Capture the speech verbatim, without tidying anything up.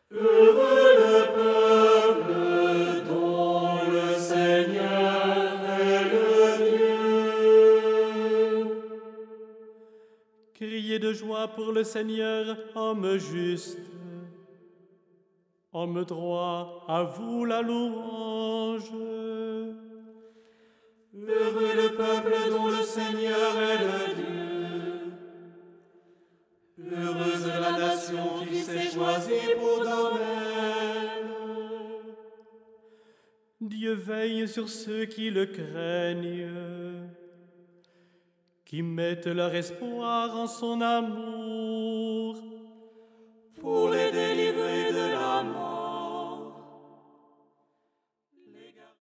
Heureux le peuple dont le Seigneur est le Dieu. Criez de joie pour le Seigneur, homme juste. Homme droit, à vous la louange. Heureux le peuple dont le Seigneur est le Dieu. Heureuse la nation qui s'est choisie pour domaine. Dieu veille sur ceux qui le craignent, qui mettent leur espoir en son amour. Pour l'aider